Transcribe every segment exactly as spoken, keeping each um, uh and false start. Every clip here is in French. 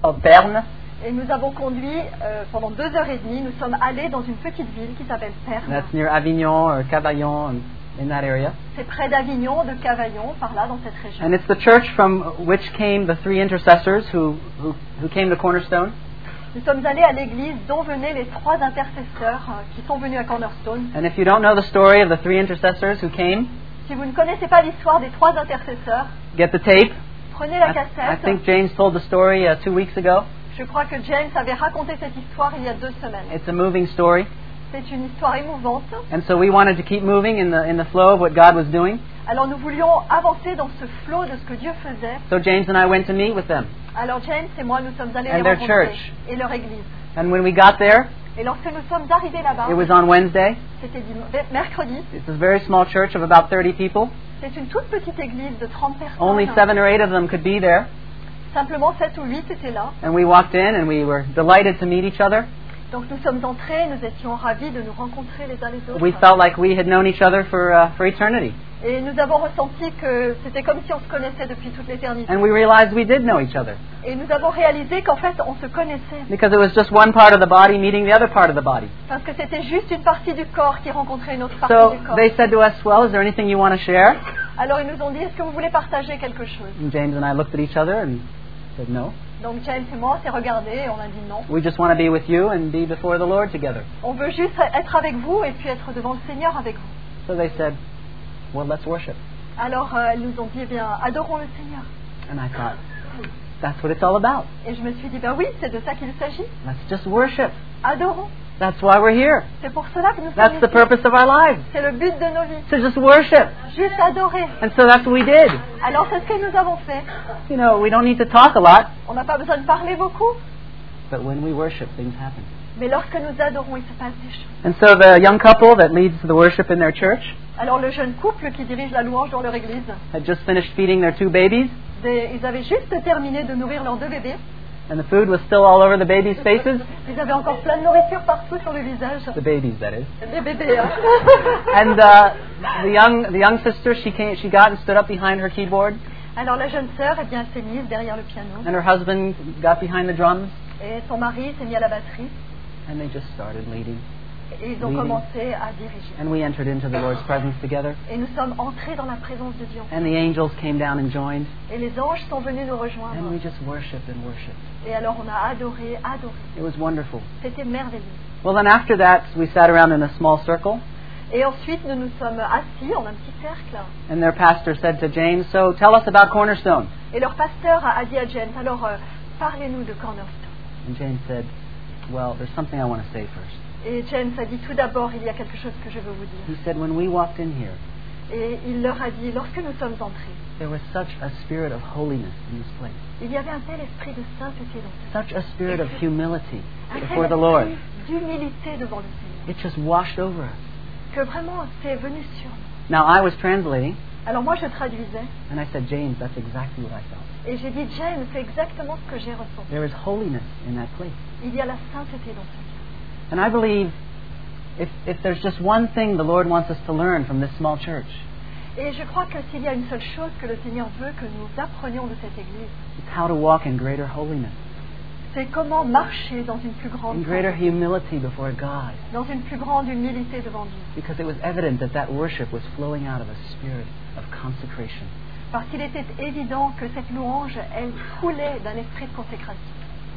called Berne. Et nous avons conduit euh, pendant deux heures et demie. Nous sommes allés dans une petite ville qui s'appelle Pernes. That's near Avignon or Cavaillon, in that area. C'est près d'Avignon, de Cavaillon, par là, dans cette région. And it's the church from which came the three intercessors who, who, who came to Cornerstone. Nous sommes allés à l'église dont venaient les trois intercesseurs euh, qui sont venus à Cornerstone. And if you don't know the story of the three intercessors who came, Si vous ne connaissez pas l'histoire des trois intercesseurs, get the tape. prenez la I, I cassette. think James told the story uh, two weeks ago. Je crois que James avait raconté cette histoire il y a deux semaines. It's a moving story. C'est une histoire émouvante. And so we wanted to keep moving in the, in the flow of what God was doing. Alors nous voulions avancer dans ce flot de ce que Dieu faisait. So James and I went to meet with them. Alors James et moi, nous sommes allés And les their rencontrer. church. Et leur église. And when we got there, Et lorsque nous sommes arrivés là-bas, it was on Wednesday. c'était dim- mercredi, It's a very small church of about thirty people. c'est une toute petite église de trente personnes. Only seven or eight of them could be there. Simplement sept ou huit étaient là. And we walked in and we were delighted to meet each other. Donc nous sommes entrés, nous étions ravis de nous rencontrer les uns les autres. We felt like we had known each other for, uh, for eternity. Et nous avons ressenti que c'était comme si on se connaissait depuis toute l'éternité. And we realized we did know each other. Et nous avons réalisé qu'en fait, on se connaissait. Because it was just one part of the body meeting the other part of the body. Parce que c'était juste une partie du corps qui rencontrait une autre partie So du corps. they said to us, well, is there anything you want to share? Alors ils nous ont dit, est-ce que vous voulez partager quelque chose? And James and I looked at each other and said, no. Donc James et moi, on s'est regardés et on a dit non. We just want to be with you and be before the Lord together. On veut juste être avec vous et puis être devant le Seigneur avec vous. So they said, well, let's worship. Alors euh, ils nous ont dit, eh bien, adorons le Seigneur. And I thought, that's what it's all about. Et je me suis dit, ben oui, c'est de ça qu'il s'agit. Let's just worship. Adorons. That's why we're here. C'est pour cela que nous sommes That's the ici. purpose of our lives, C'est le but de nos vies. to just worship. Juste adorer. And so that's what we did. Alors c'est ce que nous avons fait. You know, we don't need to talk a lot, On n'a pas besoin de parler beaucoup. but when we worship, things happen. Mais lorsque nous adorons, il se passe des choses. And so the young couple that leads the worship in their church Alors le jeune couple qui dirige la louange dans leur église, had just finished feeding their two babies, des- ils avaient juste terminé de nourrir leurs deux bébés. and the food was still all over the babies' faces. Ils avaient encore plein de nourriture partout sur le visage. The babies, that is. Des bébés, hein. And uh, the young the young sister, she came, she got and stood up behind her keyboard, Alors la jeune sœur, eh bien, elle s'est mise derrière le piano. and her husband got behind the drums, Et son mari s'est mis à la batterie. and they just started leading. Et ils ont Leading. commencé à diriger. And we entered into the Lord's presence together, Et nous sommes entrés dans la présence de Dieu. and the angels came down and joined, Et les anges sont venus nous and rejoindre. we just worshipped and worshipped. Et alors on a adoré, adoré. It was wonderful. C'était merveilleux. Well, then after that, we sat around in a small circle, Et ensuite, nous nous sommes assis en un petit cercle. and their pastor said to James, so tell us about Cornerstone. Et leur pasteur a a dit à James, alors euh, parlez-nous de Cornerstone. And James said, well, there's something I want to say first. Et James a dit, tout d'abord, il y a quelque chose que je veux vous dire. He said, when we walked in here, Et il leur a dit, lorsque nous sommes entrés, there was such a spirit of holiness in this place, il y avait un tel esprit de sainteté dans ce such a spirit of humility un before tel the Lord. esprit d'humilité devant le Seigneur, It just washed over us. que vraiment c'est venu sur nous. Now, I was translating, Alors moi, je traduisais, and I said, James, that's exactly what I felt. et j'ai dit, James, c'est exactement ce que j'ai ressenti. There is holiness in that place. Il y a la sainteté dans ce lieu. And I believe if, if there's just one thing the Lord wants us to learn from this small church, Et je crois que s'il y a une seule chose que le Seigneur veut que nous apprenions de cette Église, it's how to walk in greater holiness, c'est comment marcher dans une plus grande in greater sainteté, humility before God. dans une plus grande humilité devant Dieu. Because it was evident that that worship was flowing out of a spirit of consecration. Parce qu'il était évident que cette louange, elle coulait d'un esprit de consécration.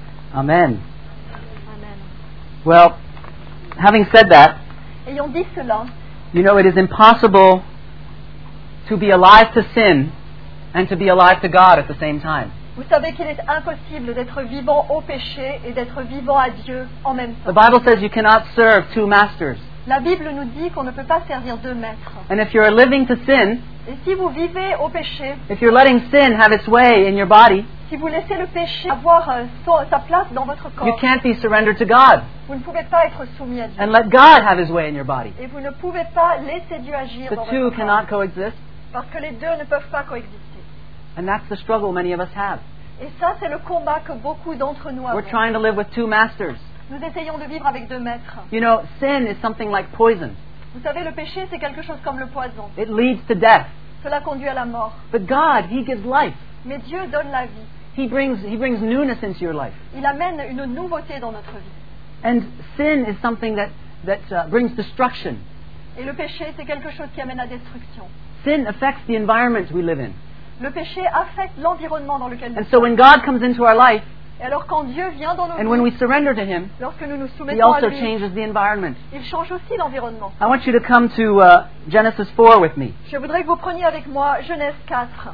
Amen. Amen. Well, having said that, Ayant dit cela, you know, it is impossible to be alive to sin and to be alive to God at the same time. vous savez qu'il est impossible d'être vivant au péché et d'être vivant à Dieu en même The temps. Bible says you cannot serve two masters. La Bible nous dit qu'on ne peut pas servir deux maîtres. And if you're living to sin, Et si vous vivez au péché, if you're letting sin have its way in your body, si vous laissez le péché avoir euh, son- sa place dans votre you corps, can't be surrendered to God vous ne pouvez pas être soumis à Dieu. and let God have His way in your body. Et vous ne pouvez pas laisser Dieu agir The dans two votre cannot corps. coexist, Parce que les deux ne peuvent pas coexister. and that's the struggle many of us have. Et ça, c'est le combat que beaucoup d'entre nous We're avons. trying to live with two masters. Nous essayons de vivre avec deux maîtres. You know, sin is something like poison. Vous savez, le péché, c'est quelque chose comme le poison. It leads to death. Cela conduit à la mort. But God, He gives life. Mais Dieu donne la vie. he brings he brings newness into your life. Il amène une nouveauté dans notre vie. And sin is something that that uh, brings destruction. Et le péché, c'est quelque chose qui amène la destruction. Sin affects the environment we live in. Le péché affecte l'environnement dans lequel nous And so when God comes into our life, Et alors quand Dieu vient dans nos and when we vies, surrender to Him, lorsque nous nous He soumettons à also lui, changes the environment. il change aussi l'environnement. I want you to come to uh, Genesis four with me. Je voudrais que vous preniez avec moi Genèse quatre.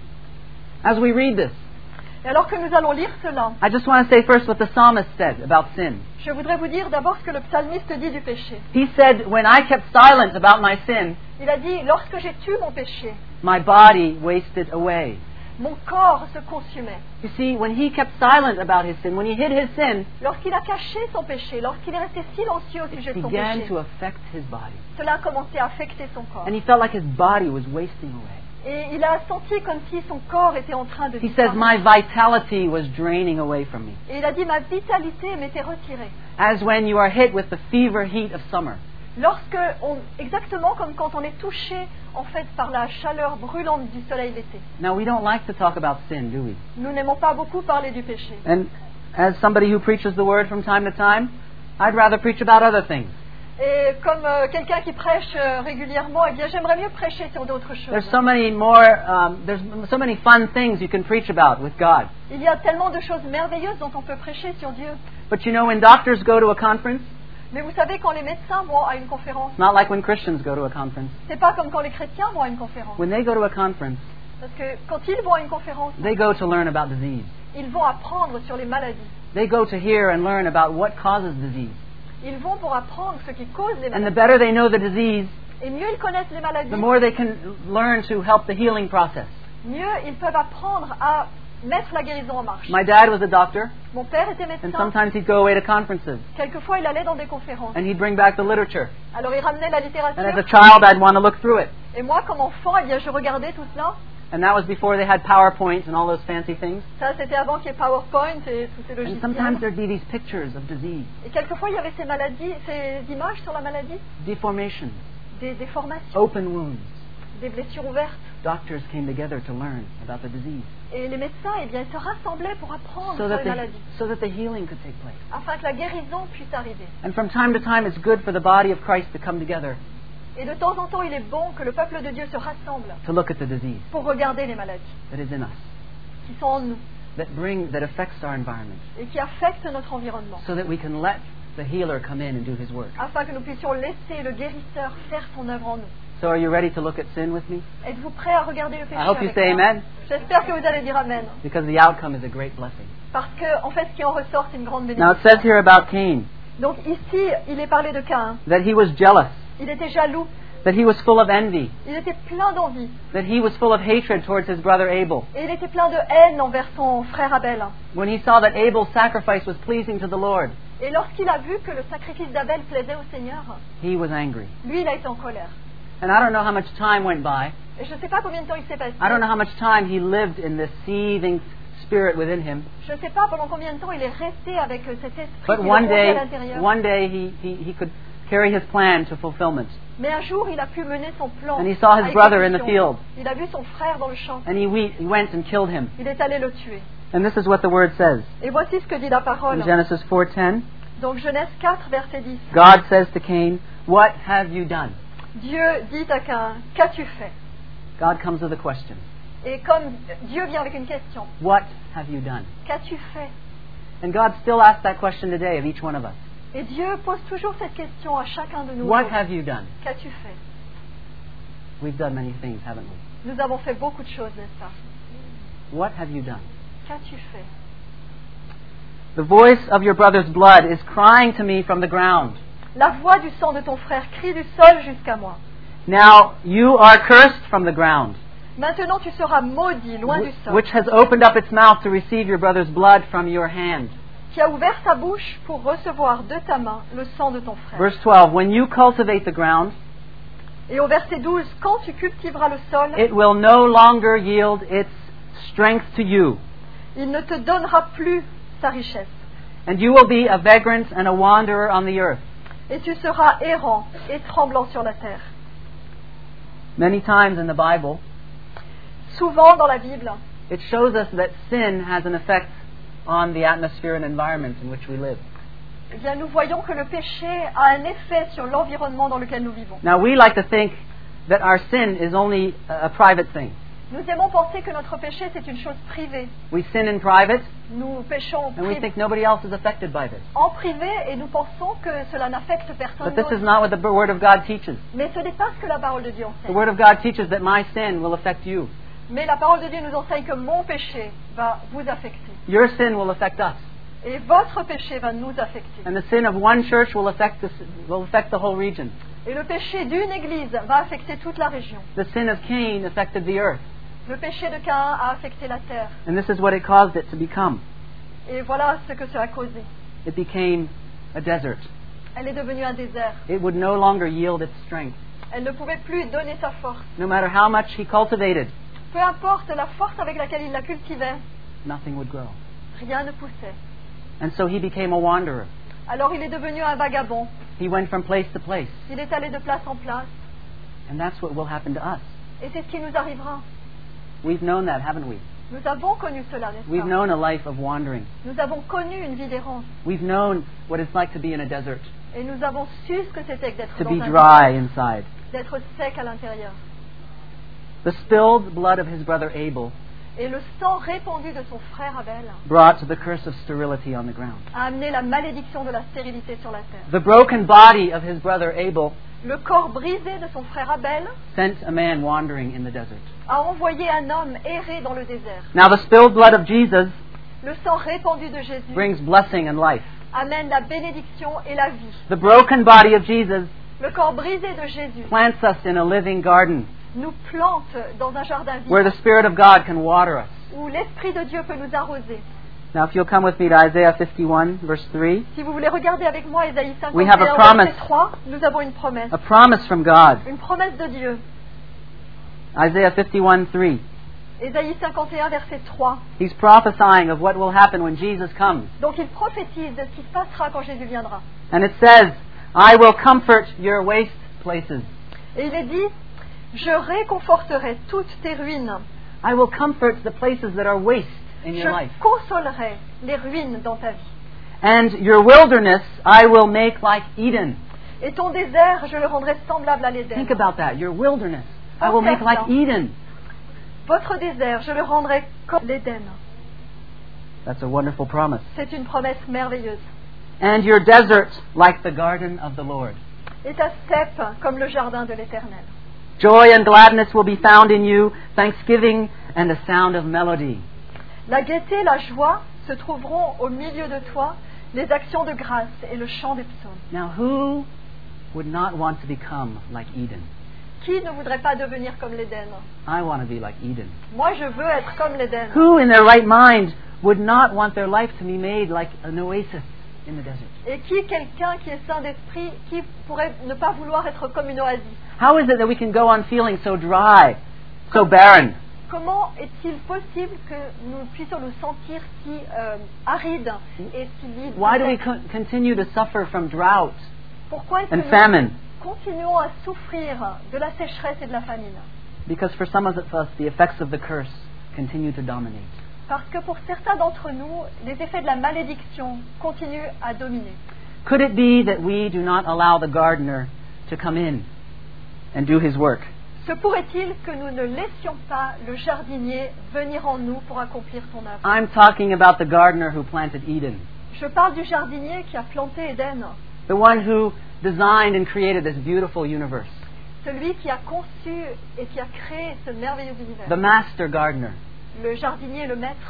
As we read this, Et alors que nous allons lire cela, I just want to say first what the psalmist said about sin. je voudrais vous dire d'abord ce que le psalmiste dit du péché. He said, when I kept silent about my sin, Il a dit, lorsque j'ai tué mon péché, my body wasted away. mon corps se consumait. You see, when he kept silent about his sin, when he hid his sin, Lorsqu'il a caché son péché, lorsqu'il est resté silencieux au sujet it de son began péché, to affect his body. cela a commencé à affecter son corps. And he felt like his body was wasting away. Et il a senti comme si son corps était en train de He says, my disparaître. vitality was draining away from me. Et il a dit, ma vitalité m'était retirée. As when you are hit with the fever heat of summer. Lorsque on, exactement comme quand on est touché en fait par la chaleur brûlante du soleil l'été. Now, we don't like to talk about sin, do we? Nous n'aimons pas beaucoup parler du péché. And as somebody who preaches the word from time to time, I'd rather preach about other things. Et comme euh, quelqu'un qui prêche euh, régulièrement, eh bien j'aimerais mieux prêcher sur d'autres choses. There's so many more, um, there's so many fun things you can preach about with God. Il y a tellement de choses merveilleuses dont on peut prêcher sur Dieu. But you know, when doctors go to a conference, Mais vous savez, quand les médecins vont à une conférence, it's not like when Christians go to a conference. c'est pas comme quand les chrétiens vont à une conférence. When they go to a conference, Parce que quand ils vont à une conférence, they go to learn about disease. ils vont apprendre sur les maladies. They go to hear and learn about what causes disease. Ils vont pour apprendre ce qui cause les And the maladies. better they know the disease, Et mieux ils connaissent les maladies, the more they can learn to help the healing process. mieux ils peuvent apprendre à mettre la guérison en marche. My dad was a doctor, Mon père était and médecin. sometimes he'd go away to conferences, Quelquefois, il allait dans des conférences. and he'd bring back the literature. Alors, il ramenait la And as a littérature. child, I'd want to look through it. Et moi, comme enfant, eh bien, je regardais tout cela. And that was before they had PowerPoint and all those fancy things. Ça, c'était avant qu'il y ait PowerPoint et tous ces And sometimes logiciels. there'd be these pictures of disease, Et quelquefois, il y avait ces maladies, ces images sur la maladie, deformations, des déformations, open wounds. des blessures ouvertes. Doctors came together to learn about the disease Et les médecins, eh bien, ils se rassemblaient pour apprendre so sur that les the, maladies, so that the healing could take place. afin que la guérison puisse arriver. And from time to time, it's good for the body of Christ to come together Et de temps en temps, il est bon que le peuple de Dieu se rassemble to look at the disease pour regarder les maladies that is in us, qui sont en nous that bring, that affects our environment, et qui affectent notre environnement, so that we can let the healer come in and do his work. afin que nous puissions laisser le guérisseur faire son œuvre en nous. So are you ready to look at sin with me? Êtes-vous prêts à regarder le péché I hope you avec say moi? amen, J'espère que vous allez dire Amen. because the outcome is a great blessing. Parce que, en fait, ce qui en ressort, c'est une grande Now it bénédiction. says here about Cain Donc ici, il est parlé de Caïn. that he was jealous, Il était jaloux. that he was full of envy, Il était plein d'envie. that he was full of hatred towards his brother Abel. Et il était plein de haine envers son frère Abel. When he saw that Abel's sacrifice was pleasing to the Lord, Et lorsqu'il a vu que le sacrifice d'Abel plaisait au Seigneur, he was angry. lui, il a été en colère. And I don't know how much time went by. Et je ne sais pas combien de temps il s'est passé. I don't know how much time he lived in this seething spirit within him. Je ne sais pas pendant combien de temps il est resté avec euh, cet esprit But qui le one rongeait à day, l'intérieur. one day he, he, he could carry his plan to fulfillment. Mais un jour, il a pu mener son plan. And he saw his à brother in the exécution. field. Il a vu son frère dans le champ. And he, we, he went and killed him. Il est allé le tuer. And this is what the word says. Et voici ce que dit la parole. In Genesis four ten, Donc Genèse quatre, verset dix. God says to Cain, "What have you done?" Dieu dit à Caïn, qu'as-tu fait? God comes with a question. Et comme Dieu vient avec une question, What have you done? qu'as-tu fait? And God still asks that question today of each one of us. Et Dieu pose toujours cette question à chacun de nous. What have you done? Qu'as-tu fait? We've done many things, haven't we? Nous avons fait beaucoup de choses, n'est-ce pas? What have you done? Qu'as-tu fait? The voice of your brother's blood is crying to me from the ground. La voix du sang de ton frère crie du sol jusqu'à moi. Now you are cursed from the ground, Maintenant tu seras maudit loin du wh- sol, which has opened up its mouth to receive your brother's blood from your hand. qui a ouvert sa bouche pour recevoir de ta main le sang de ton frère. Verse twelve, when you cultivate the ground, Et au verset douze, quand tu cultiveras le sol, it will no longer yield its strength to you, il ne te donnera plus sa richesse. and you will be a vagrant and a wanderer on the earth. Et tu seras errant et tremblant sur la terre. Many times in the Bible, Souvent dans la Bible, it shows us that sin has an effect on the atmosphere and environment in which we live. Eh bien, nous voyons que le péché a un effet sur l'environnement dans lequel nous vivons. Now, we like to think that our sin is only a private thing. Nous aimons penser que notre péché, c'est une chose privée. We sin in private, Nous péchons and we pri- think nobody else is affected by this. en privé et nous pensons que cela n'affecte personne But this is d'autre. not what the Word of God teaches. Mais ce n'est pas ce que la parole de Dieu The enseigne. Word of God teaches that my sin will affect you. Mais la parole de Dieu nous enseigne que mon péché va vous affecter. Your sin will affect us. Et votre péché va nous affecter. And the sin of one church will affect the, will affect the whole region. Et le péché d'une église va affecter toute la région. The sin of Cain affected the earth. Le péché de Caïn a affecté la terre. And this is what it caused it to become. Et voilà ce que cela a causé. It became a desert. Elle est devenue un désert. It would no longer yield its strength. Elle ne pouvait plus donner sa force. No matter how much he cultivated, Peu importe la force avec laquelle il la cultivait, nothing would grow. rien ne poussait. And so he became a wanderer. Alors il est devenu un vagabond. He went from place to place. Il est allé de place en place. And that's what will happen to us. Et c'est ce qui nous arrivera. We've known that, haven't we? Nous avons connu cela, n'est-ce We've pas? known a life of wandering. Nous avons connu une vie d'errance. We've known what it's like to be in a desert, Et nous avons su ce que c'était que d'être to dans be un dry désert, inside. d'être sec à l'intérieur. The spilled blood of his brother Abel Et le sang répandu de son frère Abel brought the curse of sterility on the ground. a amené la malédiction de la stérilité sur la terre. The broken body of his brother Abel Le corps brisé de son frère Abel sent a man wandering in the desert. a envoyé un homme errer dans le désert. Now, the spilled blood of Jesus Le sang répandu de Jésus brings blessing and life. amène la bénédiction et la vie. The broken body of Jesus Le corps brisé de Jésus plants us in a living garden nous plante dans un jardin where vivant the Spirit of God can water us. où l'Esprit de Dieu peut nous arroser. Now, if you'll come with me to Isaiah fifty-one, verse three, Si vous voulez regarder avec moi Ésaïe We have a cinquante et un, promise. verset trois, nous avons une promesse. a promise from God. Une promesse de Dieu. Isaiah fifty-one, three. Ésaïe cinquante et un, verset trois. He's prophesying of what will happen when Jesus comes. Donc il prophétise de ce qui se passera quand Jésus viendra. And it says, I will comfort your waste places. Et il est dit, je réconforterai toutes tes ruines. I will comfort the places that are waste in Je your life. consolerai les ruines dans ta vie. And your wilderness I will make like Eden. Et ton désert, je le rendrai semblable à l'Éden. Think about that. Your wilderness I will make like Eden. Votre désert, je le rendrai comme l'Éden. That's a wonderful promise. C'est une promesse merveilleuse. And your desert like the garden of the Lord. Et ta steppe comme le jardin de l'Éternel. Joy and gladness will be found in you, thanksgiving and the sound of melody. La gaieté, la joie se trouveront au milieu de toi, les actions de grâce et le chant des psaumes. Now, who would not want to become like Eden? Qui ne voudrait pas devenir comme l'Éden? I want to be like Eden. Moi, je veux être comme l'Éden. Who in their right mind would not want their life to be made like an oasis in the desert? Et qui, quelqu'un qui est saint d'esprit, qui pourrait ne pas vouloir être comme une oasis? How is it that we can go on feeling so dry, so barren? Comment est-il possible que nous puissions nous sentir si euh, arides et si vides? Why do we co- continue to suffer from drought Pourquoi est-ce and que famine? nous continuons à souffrir de la sécheresse et de la famine? Because for some of us, the effects of the curse continue to dominate. Parce que pour certains d'entre nous, les effets de la malédiction continuent à dominer. Could it be that we do not allow the gardener to come in and do his work? Se pourrait-il que nous ne laissions pas le jardinier venir en nous pour accomplir son œuvre? I'm talking about the gardener who planted Eden, Je parle du jardinier qui a planté Éden, the one who designed and created this beautiful universe, celui qui a conçu et qui a créé ce merveilleux univers. the master gardener. Le jardinier, le maître.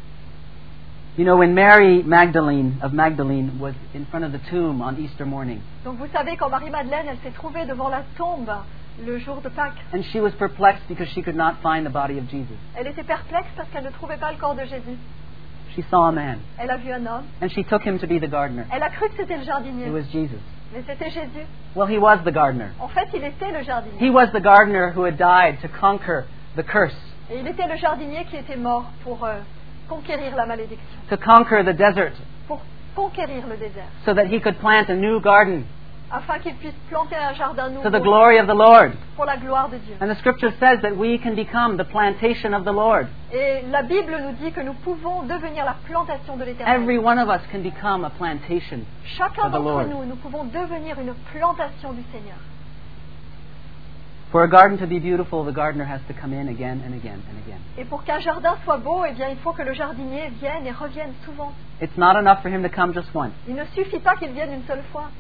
You know, when Mary Magdalene of Magdalene was in front of the tomb on Easter morning, Donc vous savez, quand Marie-Madeleine, elle s'est trouvée devant la tombe le jour de Pâques, and she was perplexed because she could not find the body of Jesus. elle était perplexe parce qu'elle ne trouvait pas le corps de Jésus. She saw a man, Elle a vu un homme. and she took him to be the gardener. Elle a cru que c'était le jardinier. It was Jesus. Mais c'était Jésus. Well, he was the gardener. En fait, il était le jardinier. He was the gardener who had died to conquer the curse, Et il était le jardinier qui était mort pour euh, conquérir la malédiction, to conquer the desert, pour conquérir le désert, so that he could plant a new garden afin qu'il puisse planter un jardin to the nouveau glory of the Lord. pour la gloire de Dieu. And the scripture says that we can become the plantation of the Lord. Et la Bible nous dit que nous pouvons devenir la plantation de l'Éternel. Every one of us can become a plantation Chacun of the d'entre Lord. nous, nous pouvons devenir une plantation du Seigneur. For a garden to be beautiful, the gardener has to come in again and again and again. Et pour qu'un jardin soit beau, eh bien, il faut que le jardinier vienne et revienne souvent. It's not enough for him to come just once. Il ne suffit pas qu'il vienne une seule fois.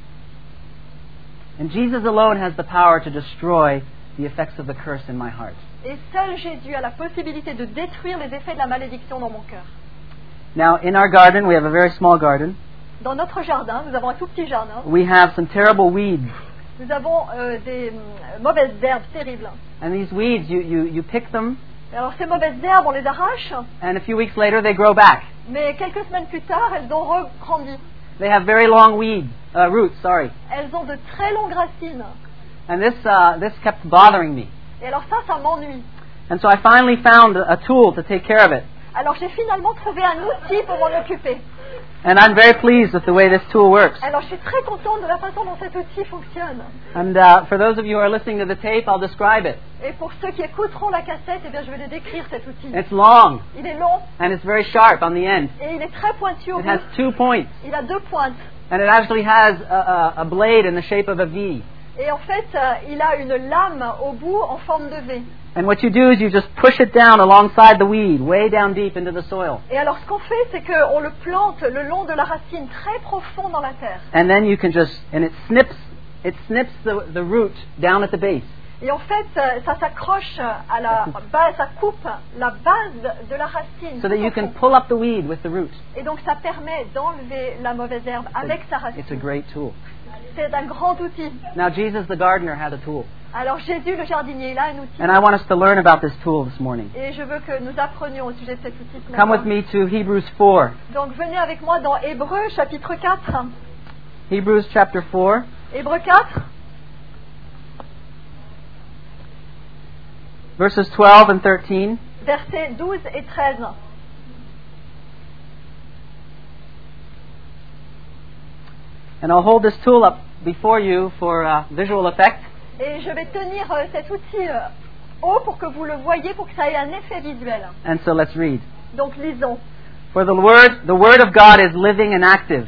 And Jesus alone has the power to destroy the effects of the curse in my heart. Et seul Jésus a la possibilité de détruire les effets de la malédiction dans mon cœur. Now, in our garden, we have a very small garden. Dans notre jardin, nous avons un tout petit jardin. We have some terrible weeds. Nous avons euh, des euh, mauvaises herbes terribles. And these weeds, you, you, you pick them, Et alors ces mauvaises herbes, on les arrache, and a few weeks later they grow back. mais quelques semaines plus tard, elles ont regrandi. They have very long weed, uh, roots, sorry. Elles ont de très longues racines. And this, uh, this kept bothering me. Et alors ça, ça m'ennuie. And so I finally found a tool to take care of it. Alors j'ai finalement trouvé un outil pour m'en occuper. And I'm very pleased with the way this tool works. Alors je suis très contente de la façon dont cet outil fonctionne. And uh, for those of you who are listening to the tape, I'll describe it. Et pour ceux qui écouteront la cassette, eh bien je vais les décrire cet outil. It's long, Il est long and it's very sharp on the end. et il est très pointu au It bout. has two points, Il a deux pointes. and it actually has a, a, a blade in the shape of a V. Et en fait, euh, il a une lame au bout en forme de V. And what you do is you just push it down alongside the weed, way down deep into the soil. Et alors ce qu'on fait, c'est qu'on le plante le long de la racine, très profond dans la terre. And then you can just, and it snips, it snips the, the root down at the base. Et en fait, euh, ça s'accroche à la base, ça coupe la base de la racine. So that tout you au can fond. pull up the weed with the root. Et donc ça permet d'enlever la mauvaise herbe avec sa It's a racine. great tool. C'est un grand outil. Now Jesus the gardener had a tool. Alors Jésus le jardinier, il a un outil. And I want us to learn about this tool this morning. Et je veux que nous apprenions au sujet de cet outil ce Come with matin. me to Hebrews four. Donc venez avec moi dans Hébreux chapitre quatre. Hebrews chapter four. Hébreux quatre, Verses twelve and thirteen. versets douze et treize. And I'll hold this tool up before you for uh, visual effect. Et je vais tenir euh, cet outil euh, haut pour que vous le voyez, pour que ça ait un effet visuel. And so let's read. Donc lisons. For the word, the word of God is living and active,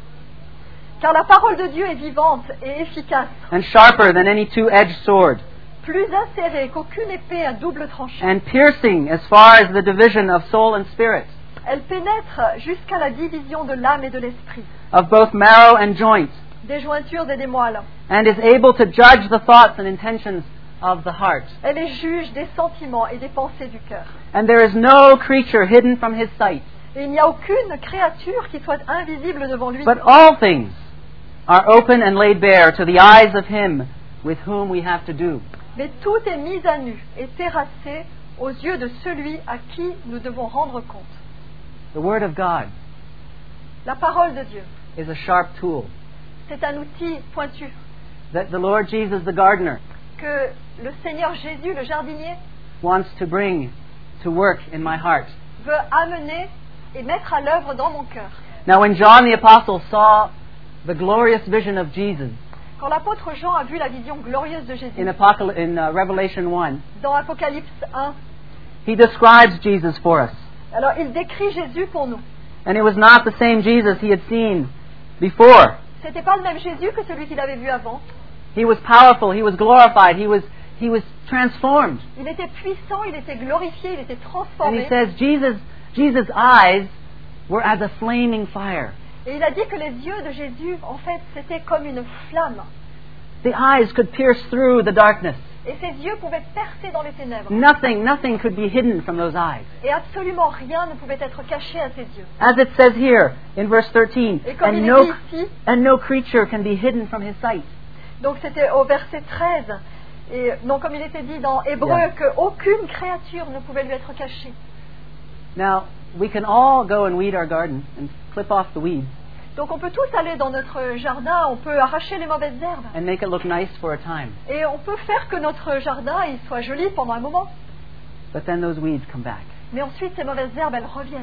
Car la parole de Dieu est vivante et efficace, and sharper than any two-edged sword, plus acérée qu'aucune épée à double tranchant. and piercing as far as the division of soul and spirit, Elle pénètre jusqu'à la division de l'âme et de l'esprit, of both marrow and joint, des jointures et des moelles. and is able to judge the thoughts and intentions of the heart. Elle est juge des sentiments et des pensées du cœur. And there is no creature hidden from his sight, Et il n'y a aucune créature qui soit invisible devant lui. but all things are open and laid bare to the eyes of him with whom we have to do. Mais tout est mis à nu et terrassé aux yeux de celui à qui nous devons rendre compte. The word of God La parole de Dieu, is a sharp tool c'est un outil pointu that the Lord Jesus, the gardener, que le Seigneur Jésus, le jardinier, wants to bring to work in my heart. veut amener et mettre à l'œuvre dans mon cœur. Now, when John the Apostle saw the glorious vision of Jesus Quand l'apôtre Jean a vu la vision glorieuse de Jésus in, Apocal- in uh, Revelation one, dans Apocalypse un, he describes Jesus for us. alors il décrit Jésus pour nous. And it was not the same Jesus he had seen before. C'était pas le même Jésus que celui qu'il avait vu avant. He was powerful, he was glorified, he was, he was transformed. Il était puissant, il était glorifié, il était And transformé. he says Jesus, Jesus' eyes were as a flaming fire. Et il a dit que les yeux de Jésus, en fait, c'était comme une flamme. The eyes could pierce through the darkness. Et ses yeux pouvaient percer dans les ténèbres. Nothing, nothing could be hidden from those eyes. Et absolument rien ne pouvait être caché à ses yeux. As it says here in verse thirteen, Et comme and il no, est dit ici, and no creature can be hidden from his sight. donc c'était au verset treize, et non comme il était dit dans Hébreu, Yeah. qu'aucune créature ne pouvait lui être cachée. Now, we can all go and weed our garden and clip off the weeds Donc on peut tous aller dans notre jardin, on peut arracher les mauvaises herbes. and make it look nice for a time. Et on peut faire que notre jardin il soit joli pendant un moment. But then those weeds come back. Mais ensuite ces mauvaises herbes, elles reviennent.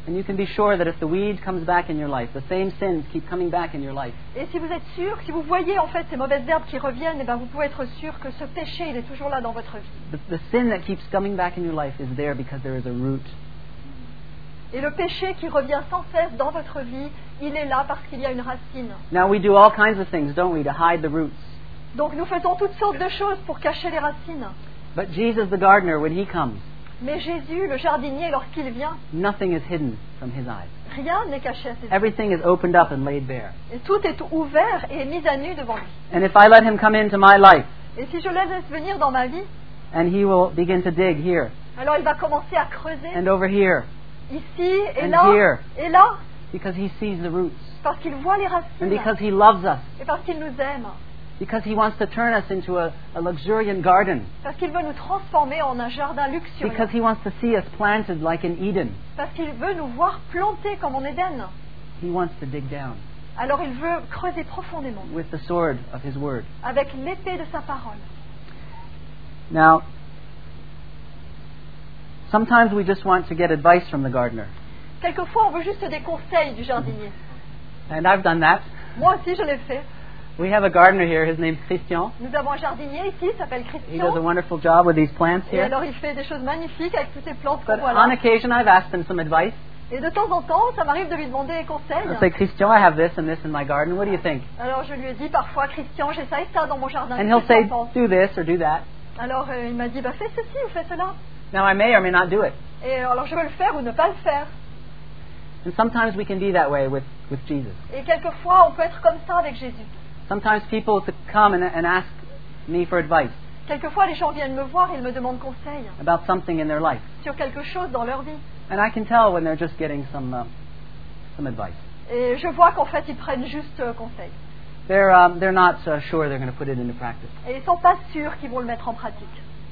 And you can be sure that if the weed comes back in your life, the same sins keep coming back in your life, Et si vous êtes sûr, si vous voyez en fait ces mauvaises herbes qui reviennent, eh ben vous pouvez être sûr que ce péché, il est toujours là dans votre vie. the, the sin that keeps coming back in your life is there because there is a root. Et le péché qui revient sans cesse dans votre vie, il est là parce qu'il y a une racine. Now we do all kinds of things, don't we, to hide the roots. Donc nous faisons toutes sortes de choses pour cacher les racines. But Jesus the gardener, when he comes, Mais Jésus, le jardinier, lorsqu'il vient, nothing is hidden from his eyes. rien n'est caché à ses yeux. Everything is opened up and laid bare. Et tout est ouvert et mis à nu devant lui. And if I let him come into my life, Et si je le laisse venir dans ma vie, and he will begin to dig here alors il va commencer à creuser and over here, ici et And là here. et là, because he sees the roots, parce qu'il voit les and racines because he loves us, et parce qu'il nous aime, because he wants to turn us into a, a luxuriant garden, parce qu'il veut nous transformer en un jardin luxurieux, because he wants to see us planted like in Eden. parce qu'il veut nous voir plantés comme en Éden. He wants to dig down Alors il veut creuser profondément with the sword of his word. avec l'épée de sa parole. Now, sometimes we just want to get advice from the gardener, Quelquefois, on veut juste des conseils du jardinier. and I've done that. Moi aussi, je l'ai fait. We have a gardener here. His name's Christian. Nous avons un jardinier ici, il s'appelle He does a Christian. wonderful job with these plants Et here. alors, il fait des choses magnifiques avec toutes ces plantes qu'on But voit on là. occasion, I've asked him some advice. Et de temps en temps, ça m'arrive de lui demander des conseils. I'll say, Christian, I have this and this in my garden. What do you think? Alors, je lui ai dit parfois, Christian, j'ai ça et ça dans mon jardin. And he'll Qu'est-ce que say, tu en penses? do this or do that. Alors, euh, il m'a dit, bah, fais ceci ou fais cela. Now, I may or may not do it. Et alors, je veux le faire ou ne pas le faire. And sometimes we can be that way with, with Jesus. Et quelquefois, on peut être comme ça avec Jésus. Sometimes people to come and, and ask me for advice Quelquefois, les gens viennent me voir et ils me demandent conseil about something in their life. sur quelque chose dans leur vie. And I can tell when they're just getting some, uh, some advice. Et je vois qu'en fait, ils prennent juste euh, conseil. They're, um, they're not uh, sure they're going to put it into practice. Et ils ne sont pas sûrs qu'ils vont le mettre en pratique.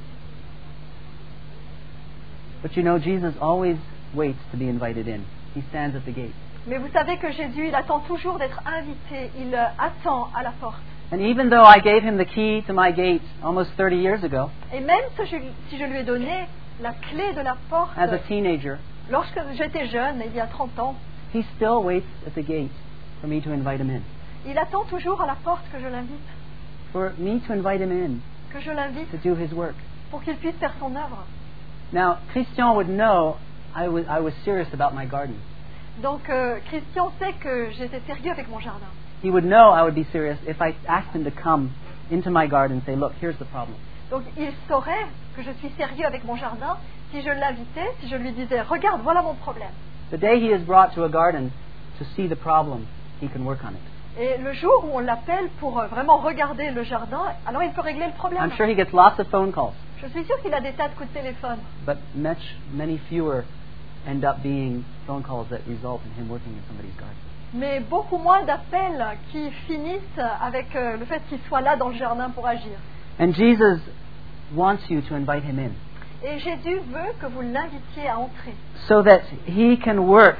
But you know, Jesus always waits to be invited in. He stands at the gate. Mais vous savez que Jésus, il attend toujours d'être invité. Il euh, attend à la porte. And even though I gave him the key to my gate almost thirty years ago, Et même si je, si je lui ai donné la clé de la porte as a teenager, lorsque j'étais jeune, il y a trente ans, he still waits at the gate for me to invite him in. il attend toujours à la porte que je l'invite. For me to invite him in Que je l'invite to do his work. pour qu'il puisse faire son œuvre. Now, Christian would know I was, I was serious about my garden. Donc, euh, Christian sait que j'étais sérieux avec mon jardin. He would know I would be serious if I asked him to come into my garden and say, look, here's the problem. Donc, il saurait que je suis sérieux avec mon jardin si je l'invitais, si je lui disais, regarde, voilà mon problème. The day he is brought to a garden to see the problem, he can work on it. Et le jour où on l'appelle pour euh, vraiment regarder le jardin, alors il peut régler le problème. I'm sure he gets lots of phone calls, Je suis sûre qu'il a des tas de coups de téléphone. but much, many fewer end up being phone calls that result in him working in somebody's garden. Mais beaucoup moins d'appels qui finissent avec euh, le fait qu'il soit là dans le jardin pour agir. And Jesus wants you to invite him in Et Jésus veut que vous l'invitiez à entrer, so that he can work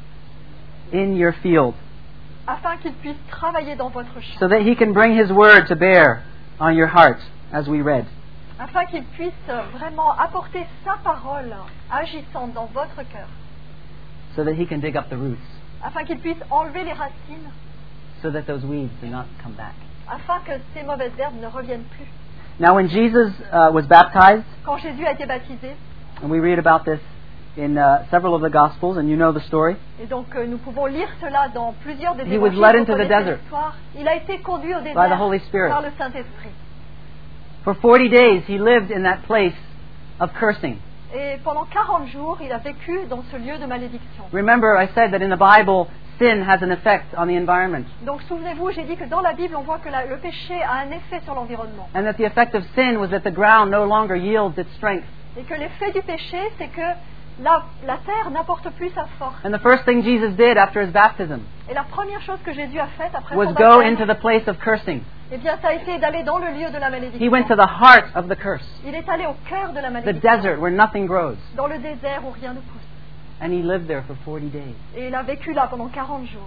in your field, afin qu'il puisse travailler dans votre champ, so that he can bring his word to bear on your heart, as we read. afin qu'il puisse euh, vraiment apporter sa parole agissante dans votre cœur, So that he can dig up the roots, afin qu'il puisse enlever les racines, so that those weeds do not come back. afin que ces mauvaises herbes ne reviennent plus. Now, when Jesus uh, was baptized, Quand Jésus a été baptisé, and we read about this in uh, several of the Gospels, and you know the story, et donc euh, nous pouvons lire cela dans plusieurs des He was évangiles, led vous into the connaissez desert l'histoire. Il a été conduit au by the désert Holy Spirit. par le Saint-Esprit. For forty days, he lived in that place of cursing. Et pendant quarante jours, il a vécu dans ce lieu de malédiction. Remember, I said that in the Bible, sin has an effect on the environment, Donc souvenez-vous, j'ai dit que dans la Bible, on voit que la- le péché a un effet sur l'environnement. and that the effect of sin was that the ground no longer yields its strength. Et que l'effet du péché, c'est que la, la terre n'apporte plus sa force. And the first thing Jesus did after his baptism Et la première chose que Jésus a faite après was son go baptême, into the place of cursing. eh bien, ça a été d'aller dans le lieu de la malédiction. He went to the heart of the curse, Il est allé au cœur de la the malédiction, desert where nothing grows, dans le désert où rien ne pousse. and he lived there for forty days. Et il a vécu là pendant quarante jours.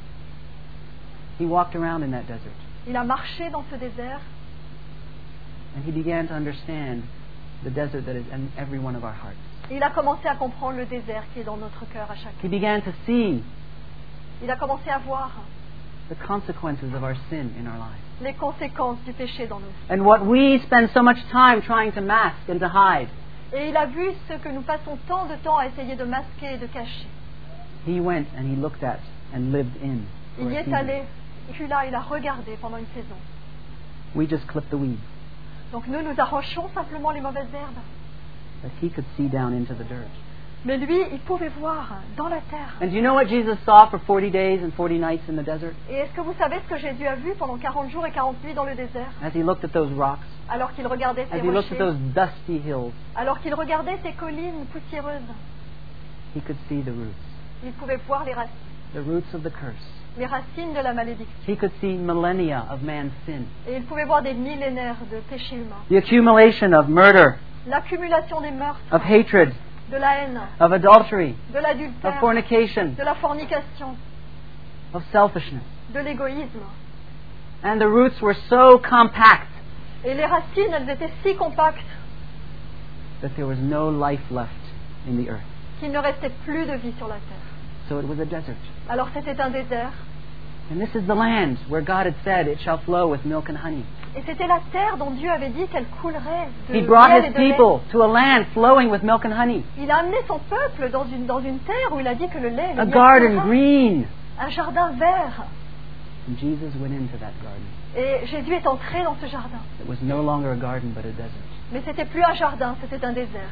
He walked around in that desert, Il a marché dans ce désert and he began to understand the desert that is in every one of our hearts. Et il a commencé à comprendre le désert qui est dans notre cœur à chacun. He began to see Il a commencé à voir the consequences of our sin in our lives. les conséquences du péché dans nos vies. And what we spend so much time trying to mask and to hide, Et il a vu ce que nous passons tant de temps à essayer de masquer et de cacher. he went and he looked at and lived in. for Il y a est season. allé, et puis là, il a regardé pendant une saison. We just clip the weeds, Donc nous, nous arrachons simplement les mauvaises herbes. but he could see down into the dirt. Mais lui, il pouvait voir dans la terre. And do you know what Jesus saw for forty days and forty nights in the desert? Et est-ce que vous savez ce que Jésus a vu pendant quarante jours et quarante nuits dans le désert, As he looked at those rocks, alors qu'il regardait ces as he looked at rochers, those dusty hills, alors qu'il regardait ces collines poussiéreuses, he could see the roots, il pouvait voir les racines, the roots of the curse. les racines de la malédiction. He could see millennia of man's sin, Et il pouvait voir des millénaires de péchés humains, the accumulation of murder, l'accumulation des meurtres, of hatred, de la haine, of adultery, de of l'adultère, fornication, de la fornication, of selfishness. de l'égoïsme. And the roots were so compact Et les racines, elles étaient si compactes that there was no life left in the earth. qu'il ne restait plus de vie sur la terre. So it was a desert. Alors c'était un désert, And this is the land where God had said it shall flow with milk and honey. et c'était la terre dont Dieu avait dit qu'elle coulerait de He brought miel et his de lait. people to a land flowing with milk and honey. Il a amené son peuple dans une, dans une terre où il a dit que le lait et le A miel garden couleraient. green. Un jardin vert. And Jesus went into that garden. Et Jésus est entré dans ce jardin. It was no longer a garden but a desert. Mais c'était plus un jardin, c'était un désert.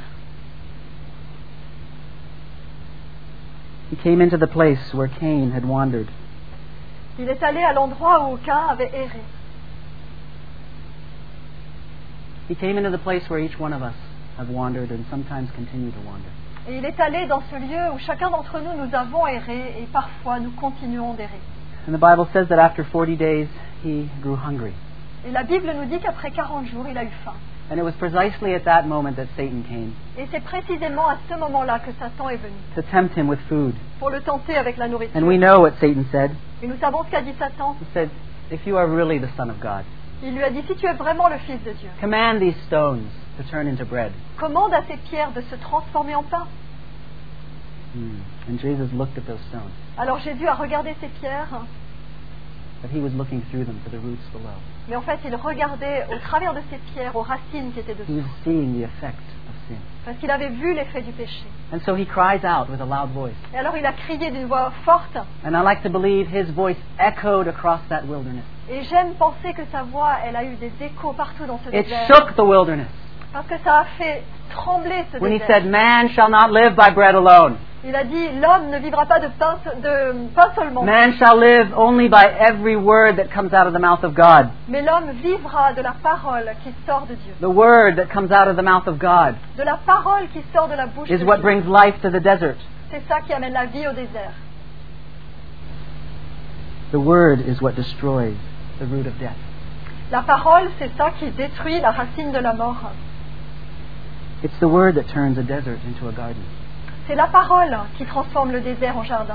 He came into the place where Cain had wandered. Il est allé à l'endroit où Cain avait erré. He came into the place where each one of us have wandered and sometimes continue to wander. Et il est allé dans ce lieu où chacun d'entre nous, nous avons erré et parfois nous continuons d'errer. And the Bible says that after forty days he grew hungry. Et la Bible nous dit qu'après quarante jours, il a eu faim. And it was precisely at that moment that Satan came Et c'est précisément à ce moment-là que Satan est venu, to tempt him with food. pour le tenter avec la nourriture. And we know what Satan said. Et nous savons ce qu'a dit Satan. He said, if you are really the Son of God, Il lui a dit, si tu es vraiment le Fils de Dieu, command these stones to turn into bread. commande à ces pierres de se transformer en pain. Hmm. And Jesus looked at those stones, Alors Jésus a regardé ces pierres, but he was looking through them to the roots below. mais en fait il regardait au travers de ces pierres aux racines qui étaient He dessous, was seeing the effect of sin. parce qu'il avait vu l'effet du péché. And so he cries out with a loud voice. Et alors il a crié d'une voix forte, And I like to believe his voice echoed across that wilderness. et j'aime penser que sa voix, elle a eu des échos partout dans ce It désert, shook the wilderness parce que ça a fait trembler ce when he désert. said, man shall not live by bread alone. Il a dit, l'homme ne vivra pas de pain, de pain seulement, Man shall live only by every word that comes out of the mouth of God. mais l'homme vivra de la parole qui sort de Dieu. The word that comes out of the mouth of God De la parole qui sort de la bouche is de what Dieu. brings life to the desert. C'est ça qui amène la vie au désert. The word is what destroys the root of death. La parole, c'est ça qui détruit la racine de la mort. It's the word that turns a desert into a garden. C'est la parole qui transforme le désert en jardin.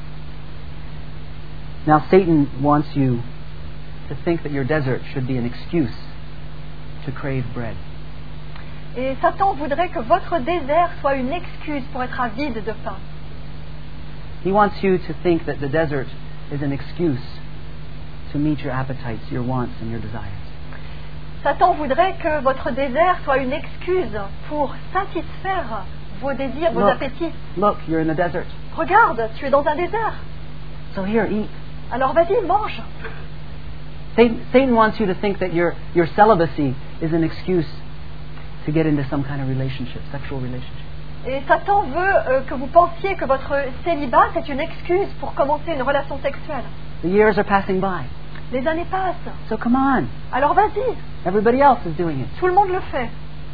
Now, Satan wants you to think that your desert should be an excuse to crave bread. Et Satan voudrait que votre désert soit une excuse pour être avide de pain. He wants you to think that the desert is an excuse to meet your appetites, your wants, and your desires. Satan voudrait que votre désert soit une excuse pour satisfaire vos désirs, vos Look. appétits. Look, you're in the desert. Regarde, tu es dans un désert. So here, eat. Alors vas-y, mange. Satan, Satan wants you to think that your, your celibacy is an excuse to get into some kind of relationship, sexual relationship. Et Satan veut euh, que vous pensiez que votre célibat, c'est une excuse pour commencer une relation sexuelle. The years are passing by. Les années passent. So come on. Alors vas-y, Everybody else is doing it. tout le monde le fait.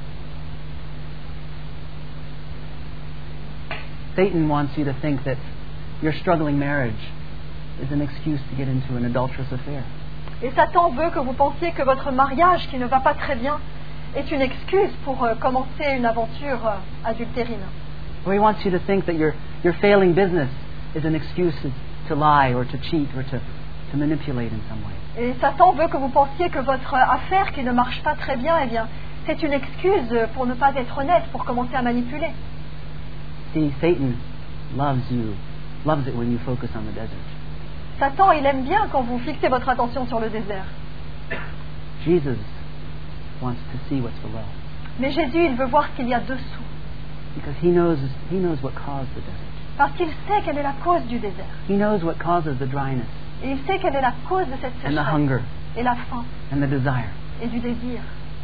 Satan wants you to think that your struggling marriage is an excuse to get into an adulterous affair. Et Satan veut que vous pensiez que votre mariage qui ne va pas très bien est une excuse pour euh, commencer une aventure euh, adultérine. Or he wants you to think that your, your failing business is an excuse to lie or to cheat or to, to manipulate in some way. Et Satan veut que vous pensiez que votre affaire qui ne marche pas très bien, eh bien, c'est une excuse pour ne pas être honnête, pour commencer à manipuler. See, Satan loves you, loves it when you focus on the desert. Satan, il aime bien quand vous fixez votre attention sur le désert. Jesus wants to see what's below Mais Jésus, il veut voir ce qu'il y a dessous. because he knows he knows what caused the desert. Parce qu'il sait quelle est la cause du désert. He knows what causes the dryness Et il sait quelle est la cause de cette and the sécheresse. hunger Et la faim. and the desire. Et du désir.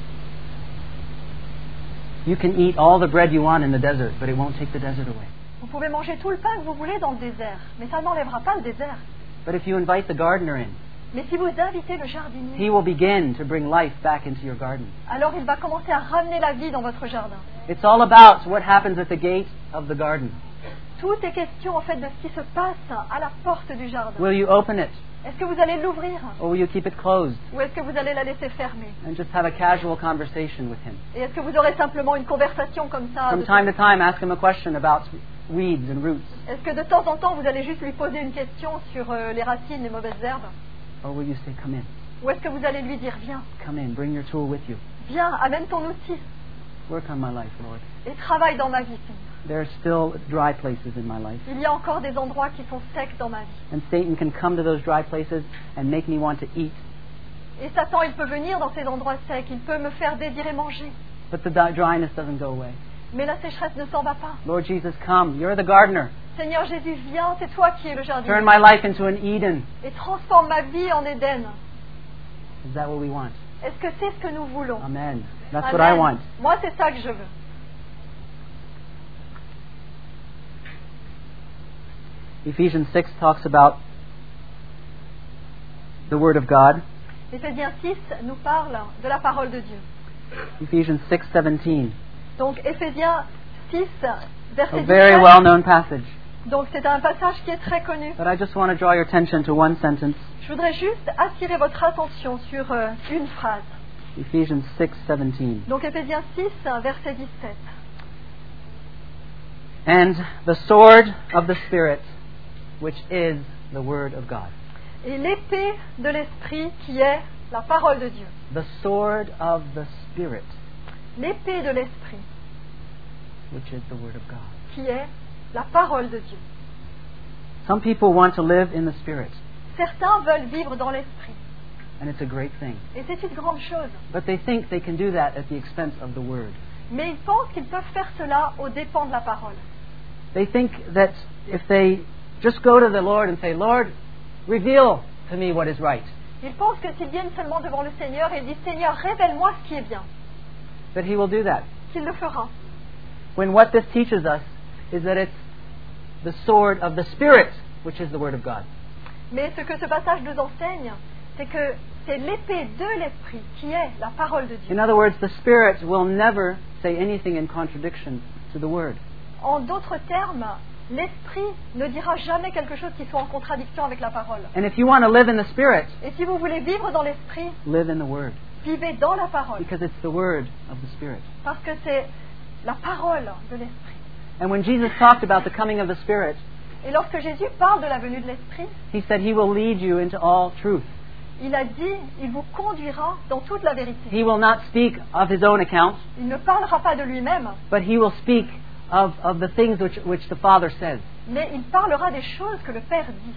You can eat all the bread you want in the desert, but it won't take the desert away. Vous pouvez manger tout le pain que vous voulez dans le désert. Mais ça n'enlèvera pas le désert. But if you invite the gardener in, Mais si vous invitez le jardinier, he will begin to bring life back into your garden. alors il va commencer à ramener la vie dans votre jardin. It's all about what happens at the gate of the garden. Tout est question en fait de ce qui se passe à la porte du jardin. Will you open it, Est-ce que vous allez l'ouvrir or will you keep it closed ou est-ce que vous allez la laisser fermer? and just have a casual conversation with him? Et est-ce que vous aurez simplement une conversation comme ça? From de- time to time, ask him a question about weeds and roots. Est-ce que de temps en temps vous allez juste lui poser une question sur euh, les racines, les mauvaises herbes? Or will you say, come in, Ou est-ce que vous allez lui dire viens, come in, bring your tool with you. viens, amène ton outil Work on my life, Lord. et travaille dans ma vie, Seigneur. There are still dry places in my life. Il y a encore des endroits qui sont secs dans ma vie. And Satan can come to those dry places and make me want to eat. Et Satan, il peut venir dans ces endroits secs, il peut me faire désirer manger. But the di- dryness doesn't go away. Mais la sécheresse ne s'en va pas. Lord Jesus, come. You're the gardener. Seigneur Jésus, viens, c'est toi qui es le jardinier. Turn my life into an Eden. Et transforme ma vie en Éden. Is that what we want? Est-ce que c'est ce que nous voulons? Amen. That's Amen. what I want. Moi, c'est ça que je veux. Ephesians six talks about the Word of God. Éphésiens six nous parle de la parole de Dieu. Ephesians six seventeen. Donc, Éphésiens six, verset A very dix-sept. well-known passage. Donc, c'est un passage qui est très connu. But I just want to draw your attention to one sentence. Je voudrais juste attirer votre attention sur euh, une phrase. Ephesians six seventeen. Donc, Éphésiens six, verset dix-sept. And the sword of the Spirit, which is the Word of God. Et l'épée de l'esprit qui est la parole de Dieu. The sword of the Spirit, L'épée de l'esprit which is the Word of God. qui est la parole de Dieu. Some people want to live in the Spirit, Certains veulent vivre dans l'esprit. and it's a great thing. Et c'est une grande chose. But they think they can do that at the expense of the Word. Mais ils pensent qu'ils peuvent faire cela aux dépens de la parole. They think that if they just go to the Lord and say, Lord, reveal to me what is right, Ils pensent que s'ils viennent seulement devant le Seigneur et disent Seigneur, révèle-moi ce qui est bien, that He will do that. qu'il le fera. When what this teaches us is that it's the sword of the Spirit, which is the Word of God. Mais ce que ce passage nous enseigne, c'est que c'est l'épée de l'esprit qui est la parole de Dieu. In other words, the Spirit will never say anything in contradiction to the Word. En d'autres termes, l'esprit ne dira jamais quelque chose qui soit en contradiction avec la parole. And if you want to live in the Spirit, Et si vous voulez vivre dans l'esprit, live in the Word, vivez dans la parole, because it's the Word of the Spirit. parce que c'est la parole de l'esprit. And when Jesus talked about the coming of the Spirit, Et lorsque Jésus parle de la venue de l'esprit, He said He will lead you into all truth. il a dit, il vous conduira dans toute la vérité. He will not speak of His own account, Il ne parlera pas de lui-même, but He will speak of, of the things which, which the Father says. mais il parlera des choses que le Père dit.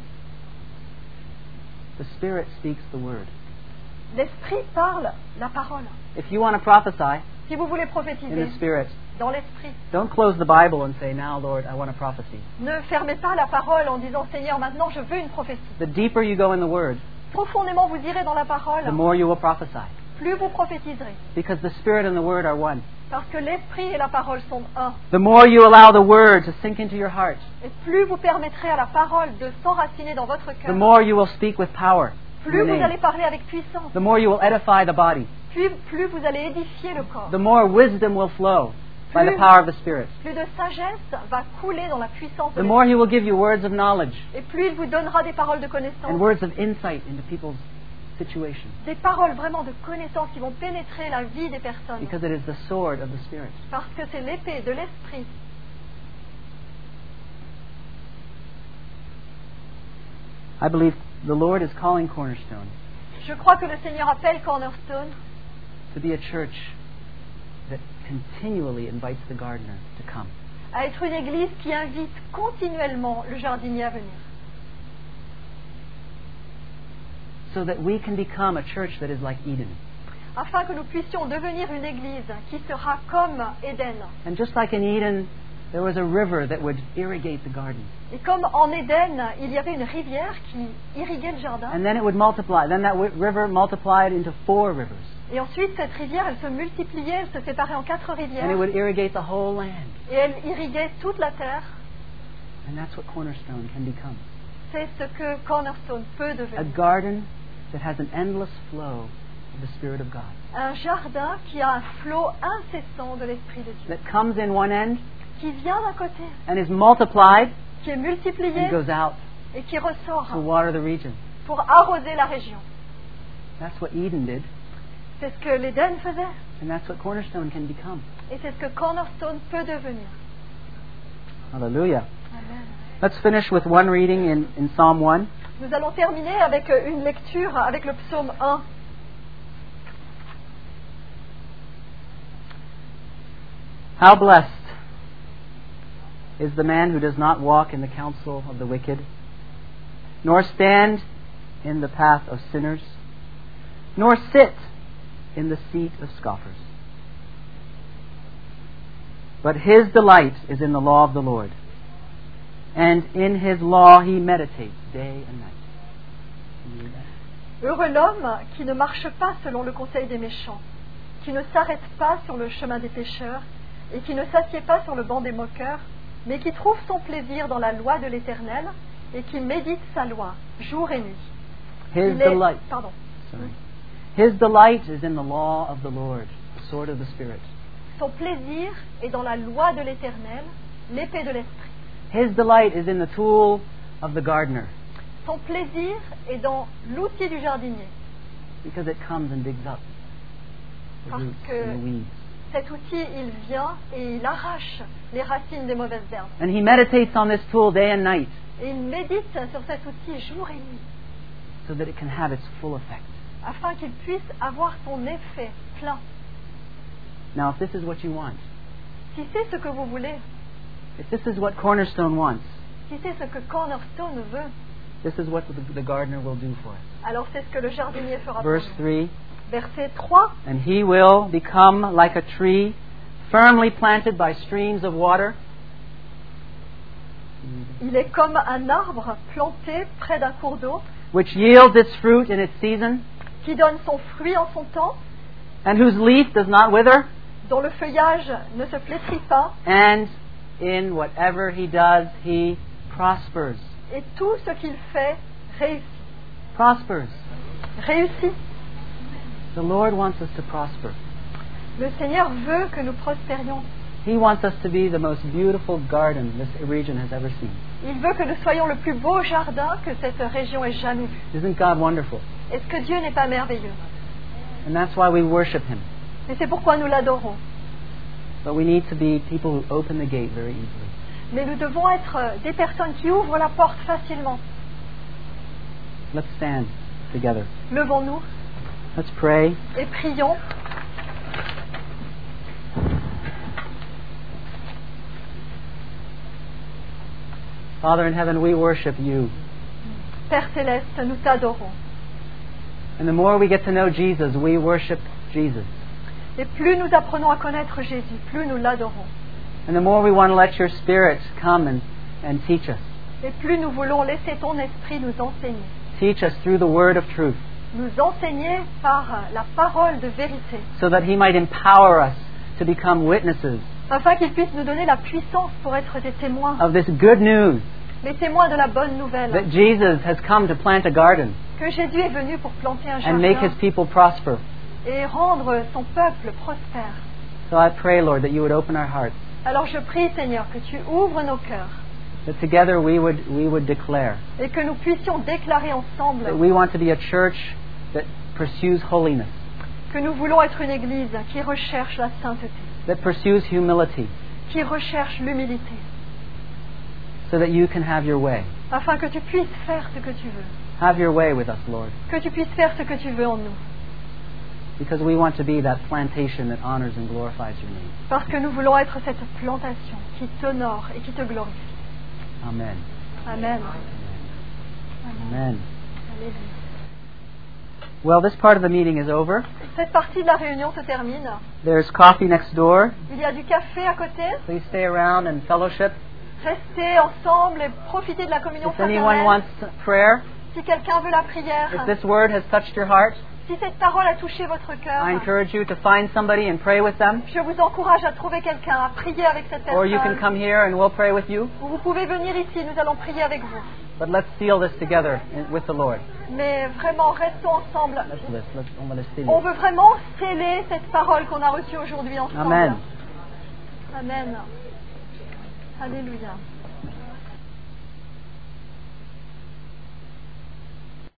The Spirit speaks the Word. L'esprit parle la parole. If you want to prophesy Si vous voulez in prophétiser the Spirit, dans l'esprit, don't close the Bible and say, now, Lord, I want a prophecy. ne fermez pas la parole en disant Seigneur, maintenant je veux une prophétie. The deeper you go in the Word, Profondément vous irez dans la parole, the more you will prophesy. plus vous prophétiserez. Because the Spirit and the Word are one. Parce que l'esprit et la parole sont un. The more you allow the Word to sink into your heart, Et plus vous permettrez à la parole de s'enraciner dans votre the cœur, more you will speak with power. in plus the vous name. allez parler avec puissance, The more you will edify the body. plus, plus vous allez édifier le corps. The more wisdom will flow by the Plus- power of the Spirit. Plus de sagesse va couler dans la puissance de The more l'esprit. He will give you words of knowledge Et plus il vous donnera des paroles de and connaissance, words of insight into people's situation. des paroles vraiment de connaissance qui vont pénétrer la vie des personnes. Because it is the sword of the Spirit. Parce que c'est l'épée de l'esprit. I believe the Lord is calling Cornerstone Je crois que le Seigneur appelle Cornerstone to be a church that continually invites the gardener to come. À être une église qui invite continuellement le jardinier à venir. So that we can become a church that is like Eden. Afin que nous puissions devenir une église qui sera comme Éden. And just like in Eden, there was a river that would irrigate the garden. Et comme en Éden, il y avait une rivière qui irriguait le jardin. And then it would multiply. Then that w- river multiplied into four rivers. Et ensuite, cette rivière, elle se multipliait, elle se séparait en quatre And it rivières. would irrigate the whole land. Et elle irriguait toute la terre. And that's what Cornerstone can become. C'est ce que Cornerstone peut A devenir. garden that has an endless flow of the Spirit of God. Un jardin qui a un flot incessant de l'Esprit de Dieu. That comes in one end Qui vient d'un côté, and is multiplied qui est and multiplié goes out et qui ressort to water the region. pour arroser la région. That's what Eden did. C'est ce que l'Éden faisait. And that's what Cornerstone can become. Et c'est ce que Cornerstone peut devenir. Hallelujah. Amen. Let's finish with one reading in, in Psalm one. Nous allons terminer avec une lecture avec le psaume un. How blessed is the man who does not walk in the counsel of the wicked, nor stand in the path of sinners, nor sit in the seat of scoffers. But his delight is in the law of the Lord, and in his law he meditates day and night. Can you read that? Heureux l'homme qui ne marche pas selon le conseil des méchants, qui ne s'arrête pas sur le chemin des pécheurs, et qui ne s'assied pas sur le banc des moqueurs, mais qui trouve son plaisir dans la loi de l'Éternel, et qui médite sa loi, jour et nuit. His Il est- delight. Pardon. Sorry. His delight is in the law of the Lord, the sword of the Spirit. Son plaisir est dans la loi de l'Éternel, l'épée de l'Esprit. His delight is in the tool of the gardener, Son plaisir est dans l'outil du jardinier, because it comes and digs up the Parce roots que- and the weeds. Cet outil, il vient et il arrache les racines des mauvaises herbes. And he meditates on this tool day and night Et il médite sur cet outil jour et nuit, so that it can have its full effect. afin qu'il puisse avoir son effet plein. Now, if this is what you want, Si c'est ce que vous voulez, if this is what Cornerstone wants, si c'est ce que Cornerstone veut, this is what the, the gardener will do for us. alors c'est ce que le jardinier fera pour Verse nous. three, Verset trois. and he will become like a tree firmly planted by streams of water. Il est comme un arbre planté près d'un cours d'eau, Which yields its fruit in its season, qui donne son fruit en son temps, and whose leaf does not wither, dont le feuillage ne se flétrit pas, and in whatever he does, he prospers. et tout ce qu'il fait réussit. Prospers. Réussit. The Lord wants us to prosper. Le Seigneur veut que nous prospérions. He wants us to be the most beautiful garden this region has ever seen. Il veut que nous soyons le plus beau jardin que cette région ait jamais vu. Isn't God wonderful? Est-ce que Dieu n'est pas merveilleux? And that's why we worship Him. Et c'est pourquoi nous l'adorons. But we need to be people who open the gate very easily. Mais nous devons être des personnes qui ouvrent la porte facilement. Let's stand together. Levons-nous Let's pray. et prions. Father in heaven, we worship you. Père Céleste, nous t'adorons. And the more we get to know Jesus, we worship Jesus. Et plus nous apprenons à connaître Jésus, plus nous l'adorons. And the more we want to let your Spirit come and, and teach us. Et plus nous voulons laisser ton esprit nous enseigner. Teach us through the word of truth, Nous enseigner par la parole de vérité, so that He might empower us to become witnesses afin qu'il puisse nous donner la puissance pour être des témoins, of this good news les témoins de la bonne nouvelle, that Jesus has come to plant a garden que Jésus est venu pour planter un and make His jardin people prosper. et rendre son peuple prospère. So I pray, Lord, that you would open our hearts, Alors je prie, Seigneur, que tu ouvres nos cœurs that together we would, we would declare et que nous puissions déclarer ensemble that we want to be a church that pursues holiness, que nous voulons être une église qui recherche la sainteté, that pursues humility, qui recherche l'humilité, so that you can have your way. afin que tu puisses faire ce que tu veux, Have your way with us, Lord. que tu puisses faire ce que tu veux en nous. Because we want to be that plantation that honors and glorifies your name. Parce que nous voulons être cette plantation qui t'honore et qui te glorifie. Amen. Amen. Amen. Alléluia. Well, this part of the meeting is over. Cette partie de la réunion se termine. There's coffee next door. Il y a du café à côté. Please stay around and fellowship. Restez ensemble et profitez de la communion If anyone fraternelle. wants prayer, Si quelqu'un veut la prière, if this word has touched your heart, si cette parole a touché votre cœur, I encourage you to find somebody and pray with them. je vous encourage à trouver quelqu'un, à prier avec cette Or you can personne. come here and we'll pray with you. Ou vous pouvez venir ici, nous allons prier avec vous. But let's seal this together in- with the Lord. Mais vraiment, restons ensemble. Let's let's let's on va le sceller. On veut vraiment sceller cette parole qu'on a reçue aujourd'hui ensemble. Amen. Amen. Alléluia.